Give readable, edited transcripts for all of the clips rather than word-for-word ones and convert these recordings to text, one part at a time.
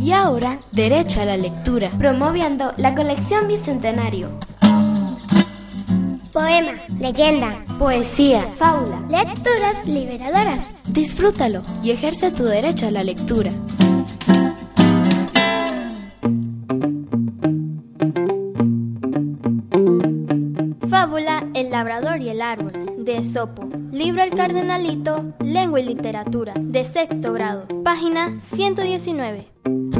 Y ahora, derecho a la lectura, promoviendo la colección Bicentenario. Poema, leyenda, poesía, fábula, lecturas liberadoras. Disfrútalo y ejerce tu derecho a la lectura. Fábula El labrador y el árbol, de Esopo. Libro El Cardenalito, Lengua y Literatura, de 6º grado. Página 119.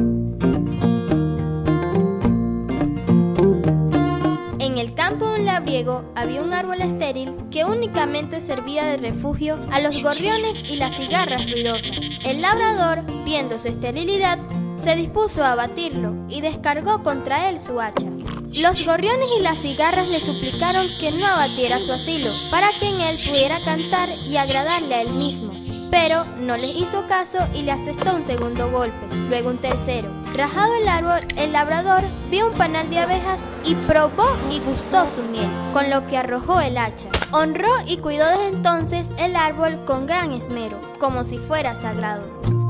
En el campo de un labriego había un árbol estéril que únicamente servía de refugio a los gorriones y las cigarras ruidosas. El labrador, viendo su esterilidad, se dispuso a abatirlo y descargó contra él su hacha. Los gorriones y las cigarras le suplicaron que no abatiera su asilo, para que en él pudiera cantar y agradarle a él mismo. Pero no les hizo caso y le asestó un segundo golpe, luego un tercero. Rajado el árbol, el labrador vio un panal de abejas y probó y gustó su miel, con lo que arrojó el hacha. Honró y cuidó desde entonces el árbol con gran esmero, como si fuera sagrado.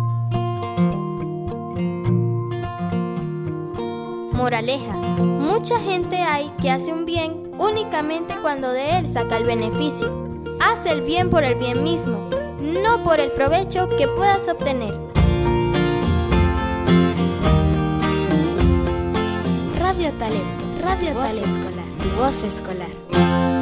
Moraleja: mucha gente hay que hace un bien únicamente cuando de él saca el beneficio. Haz el bien por el bien mismo, no por el provecho que puedas obtener. Radio Talento, Radio Talento Escolar, tu voz escolar.